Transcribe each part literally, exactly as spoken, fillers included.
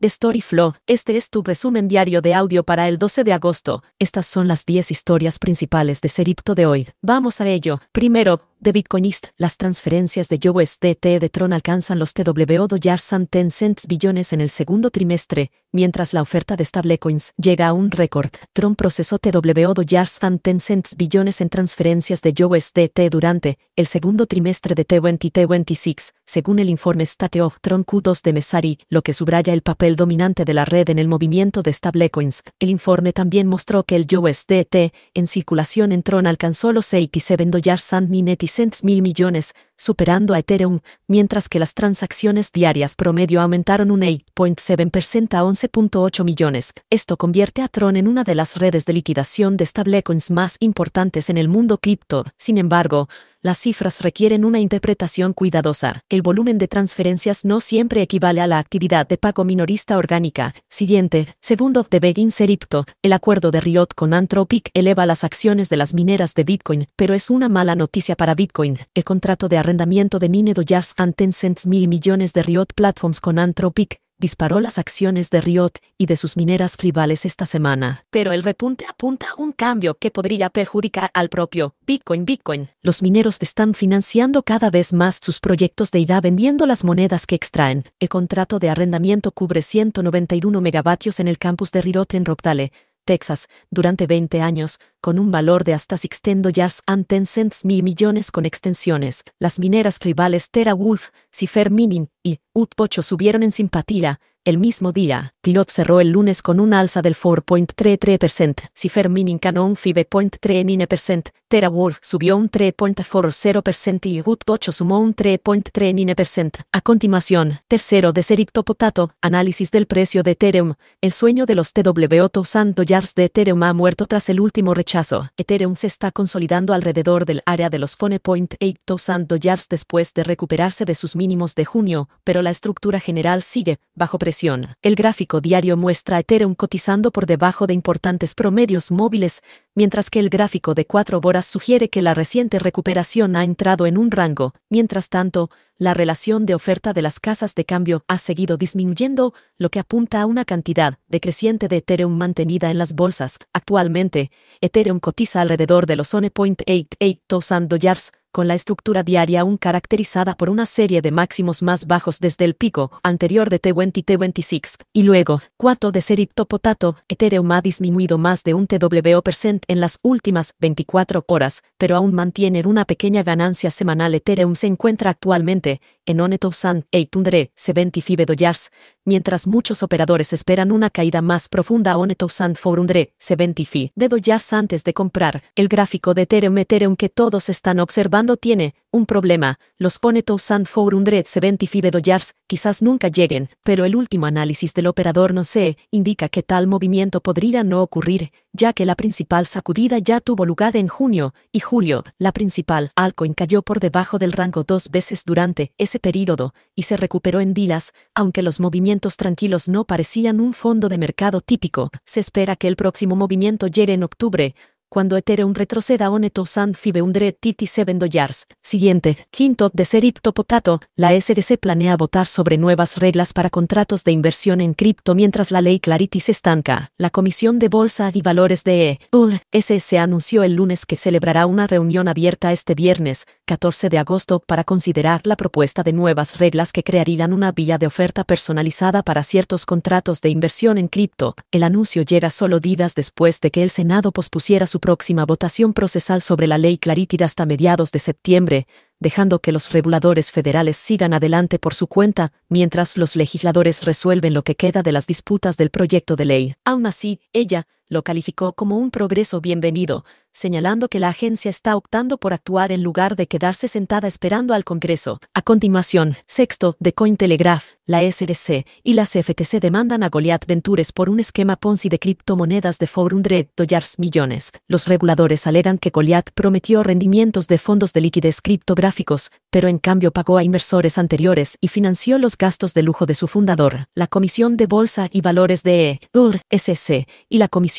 de Storyflow. Este es tu resumen diario de audio para el doce de agosto. Estas son las diez historias principales de Seripto de hoy. Vamos a ello. Primero, de Bitcoinist, las transferencias de U S D T de Tron alcanzan los T W O dollars and ten cents billones en el segundo trimestre, mientras la oferta de stablecoins llega a un récord. Tron procesó T W O dollars and ten cents billones en transferencias de U S D T durante el segundo trimestre de veinte veintiséis, según el informe State of Tron Q dos de Messari, lo que subraya el papel dominante de la red en el movimiento de stablecoins. El informe también mostró que el U S D T en circulación en Tron alcanzó los ochenta y siete dollars and ninety cents mil millones, superando a Ethereum, mientras que las transacciones diarias promedio aumentaron un ocho punto siete por ciento a once punto ocho millones. Esto convierte a Tron en una de las redes de liquidación de stablecoins más importantes en el mundo cripto. Sin embargo, las cifras requieren una interpretación cuidadosa. El volumen de transferencias no siempre equivale a la actividad de pago minorista orgánica. Siguiente, segundo de Begin Seripto, el acuerdo de Riot con Anthropic eleva las acciones de las mineras de Bitcoin, pero es una mala noticia para Bitcoin. El contrato de arrendamiento de nine dollars and ten cents mil millones de Riot Platforms con Anthropic disparó las acciones de Riot y de sus mineras rivales esta semana. Pero el repunte apunta a un cambio que podría perjudicar al propio Bitcoin. Bitcoin. Los mineros están financiando cada vez más sus proyectos de I D A vendiendo las monedas que extraen. El contrato de arrendamiento cubre ciento noventa y uno megavatios en el campus de Riot en Rockdale, Texas, durante veinte años, con un valor de hasta diez dollars and ten cents mil millones con extensiones. Las mineras rivales TeraWulf, Cipher Mining y U T ocho subieron en simpatía. El mismo día, Riot cerró el lunes con un alza del cuatro punto treinta y tres por ciento. Cipher Mining ganó un cinco punto treinta y nueve por ciento. TeraWulf subió un tres punto cuarenta por ciento y U T ocho sumó un tres punto treinta y nueve por ciento. A continuación, tercero de Seripto Potato, análisis del precio de Ethereum. El sueño de los T W O thousand dollars de Ethereum ha muerto tras el último rechazo. Ethereum se está consolidando alrededor del área de los one point eight thousand dollars después de recuperarse de sus mínimos de junio, pero la estructura general sigue bajo presión. El gráfico diario muestra a Ethereum cotizando por debajo de importantes promedios móviles, mientras que el gráfico de cuatro horas sugiere que la reciente recuperación ha entrado en un rango. Mientras tanto, la relación de oferta de las casas de cambio ha seguido disminuyendo, lo que apunta a una cantidad decreciente de Ethereum mantenida en las bolsas. Actualmente, Ethereum cotiza alrededor de los one point eight eight thousand dollars, con la estructura diaria aún caracterizada por una serie de máximos más bajos desde el pico anterior de T veinte veintiséis. Y luego, cuatro de Seripto Potato, Ethereum ha disminuido más de un T W O por ciento en las últimas veinticuatro horas, pero aún mantiene una pequeña ganancia semanal. Ethereum se encuentra actualmente en one thousand eight hundred seventy-five dollars, mientras muchos operadores esperan una caída más profunda a one thousand four hundred seventy-five dollars antes de comprar. El gráfico de Ethereum Ethereum que todos están observando tiene un problema. Los one thousand four hundred seventy-five dollars quizás nunca lleguen, pero el último análisis del operador no se indica que tal movimiento podría no ocurrir, ya que la principal sacudida ya tuvo lugar en junio y julio. La principal altcoin cayó por debajo del rango dos veces durante ese período y se recuperó en días, aunque los movimientos tranquilos no parecían un fondo de mercado típico. Se espera que el próximo movimiento llegue en octubre, cuando Ethereum retroceda a one thousand five hundred thirty-seven dollars. Siguiente, quinto de Seripto Potato, la S E C planea votar sobre nuevas reglas para contratos de inversión en cripto mientras la ley Clarity se estanca. La Comisión de Bolsa y Valores de E U S S anunció el lunes que celebrará una reunión abierta este viernes, catorce de agosto, para considerar la propuesta de nuevas reglas que crearían una vía de oferta personalizada para ciertos contratos de inversión en cripto. El anuncio llega solo días después de que el Senado pospusiera su próxima votación procesal sobre la ley Clarity hasta mediados de septiembre, dejando que los reguladores federales sigan adelante por su cuenta, mientras los legisladores resuelven lo que queda de las disputas del proyecto de ley. Aún así, ella lo calificó como un progreso bienvenido, señalando que la agencia está optando por actuar en lugar de quedarse sentada esperando al Congreso. A continuación, sexto, de Cointelegraph, la S E C y la C F T C demandan a Goliath Ventures por un esquema Ponzi de criptomonedas de cuatro hundred dollars millones. Los reguladores alegan que Goliath prometió rendimientos de fondos de liquidez criptográficos, pero en cambio pagó a inversores anteriores y financió los gastos de lujo de su fundador. La Comisión de Bolsa y Valores de E U S S y la Comisión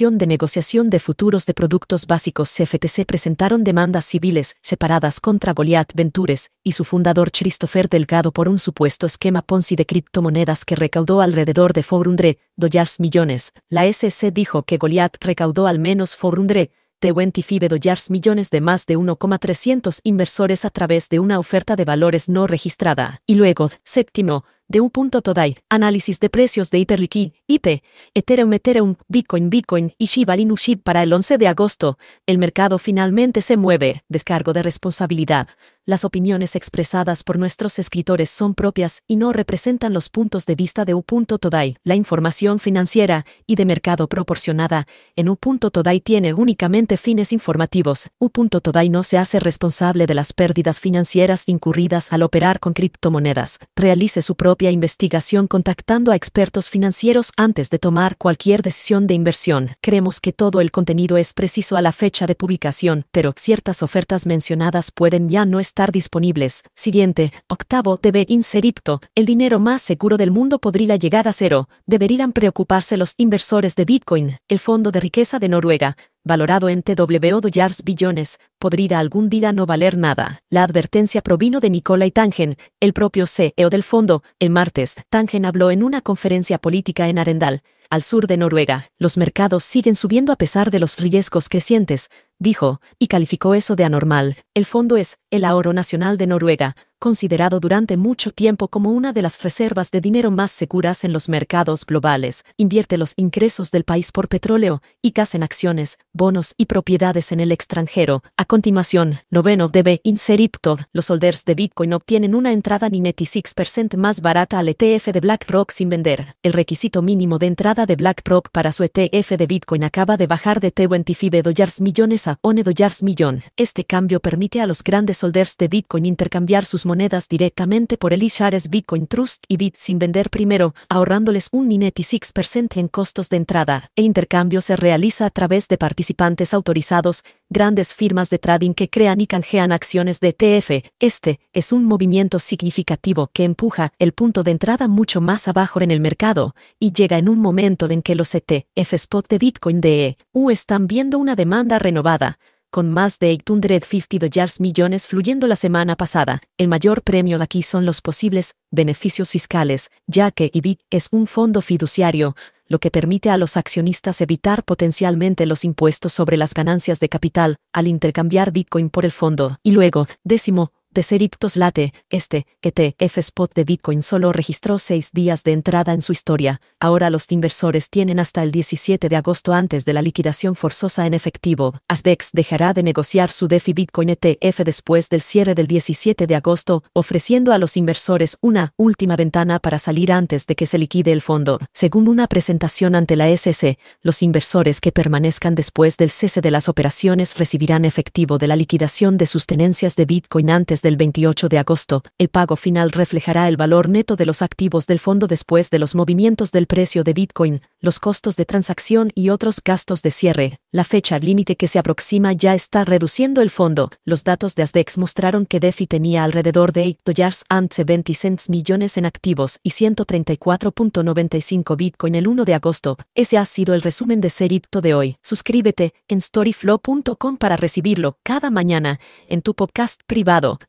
Comisión de Negociación de Futuros de Productos Básicos C F T C presentaron demandas civiles separadas contra Goliath Ventures y su fundador Christopher Delgado por un supuesto esquema Ponzi de criptomonedas que recaudó alrededor de cuatrocientos dólares millones. La S E C dijo que Goliath recaudó al menos cuatrocientos veinticinco dólares millones de más de uno coma trescientos inversores a través de una oferta de valores no registrada. Y luego, séptimo, de U punto Today, análisis de precios de Hyperliquid, I P, Ethereum, Ethereum, Bitcoin, Bitcoin y Shiba Inu S H I B para el once de agosto. El mercado finalmente se mueve. Descargo de responsabilidad. Las opiniones expresadas por nuestros escritores son propias y no representan los puntos de vista de U punto Today. La información financiera y de mercado proporcionada en U punto Today tiene únicamente fines informativos. U punto Today no se hace responsable de las pérdidas financieras incurridas al operar con criptomonedas. Realice su propia investigación contactando a expertos financieros antes de tomar cualquier decisión de inversión. Creemos que todo el contenido es preciso a la fecha de publicación, pero ciertas ofertas mencionadas pueden ya no estar disponibles. Siguiente, octavo, debe inseripto. El dinero más seguro del mundo podría llegar a cero. Deberían preocuparse los inversores de Bitcoin. El Fondo de Riqueza de Noruega, valorado en T W dólares billones, podría algún día no valer nada. La advertencia provino de Nicolai Tangen, el propio C E O del fondo. El martes, Tangen habló en una conferencia política en Arendal, al sur de Noruega. Los mercados siguen subiendo a pesar de los riesgos crecientes, dijo, y calificó eso de anormal. El fondo es el Ahorro Nacional de Noruega, considerado durante mucho tiempo como una de las reservas de dinero más seguras en los mercados globales. Invierte los ingresos del país por petróleo y gas en acciones, bonos y propiedades en el extranjero. A continuación, noveno, debe inseripto. Los holders de Bitcoin obtienen una entrada veintiséis por ciento más barata al E T F de BlackRock sin vender. El requisito mínimo de entrada de BlackRock para su E T F de Bitcoin acaba de bajar de veinticinco dólares millones a once dólares millón. Este cambio permite a los grandes holders de Bitcoin intercambiar sus monedas directamente por el iShares Bitcoin Trust y Bit sin vender primero, ahorrándoles un veintiséis por ciento en costos de entrada. El intercambio se realiza a través de participantes autorizados, grandes firmas de trading que crean y canjean acciones de E T F. Este es un movimiento significativo que empuja el punto de entrada mucho más abajo en el mercado y llega en un momento en que los E T F spot de Bitcoin de E U están viendo una demanda renovada, con más de ochocientos cincuenta dólares millones fluyendo la semana pasada. El mayor premio aquí son los posibles beneficios fiscales, ya que I B I es un fondo fiduciario, lo que permite a los accionistas evitar potencialmente los impuestos sobre las ganancias de capital al intercambiar Bitcoin por el fondo. Y luego, décimo, de Seriptos Late, este E T F Spot de Bitcoin solo registró seis días de entrada en su historia. Ahora los inversores tienen hasta el diecisiete de agosto antes de la liquidación forzosa en efectivo. Asdex dejará de negociar su DeFi Bitcoin E T F después del cierre del diecisiete de agosto, ofreciendo a los inversores una última ventana para salir antes de que se liquide el fondo. Según una presentación ante la S E C, los inversores que permanezcan después del cese de las operaciones recibirán efectivo de la liquidación de sus tenencias de Bitcoin antes del veintiocho de agosto. El pago final reflejará el valor neto de los activos del fondo después de los movimientos del precio de Bitcoin, los costos de transacción y otros gastos de cierre. La fecha límite que se aproxima ya está reduciendo el fondo. Los datos de Asdex mostraron que DeFi tenía alrededor de ocho dólares veintiséis millones en activos y ciento treinta y cuatro punto noventa y cinco Bitcoin el uno de agosto. Ese ha sido el resumen de Seripto de hoy. Suscríbete en storyflow punto com para recibirlo cada mañana en tu podcast privado.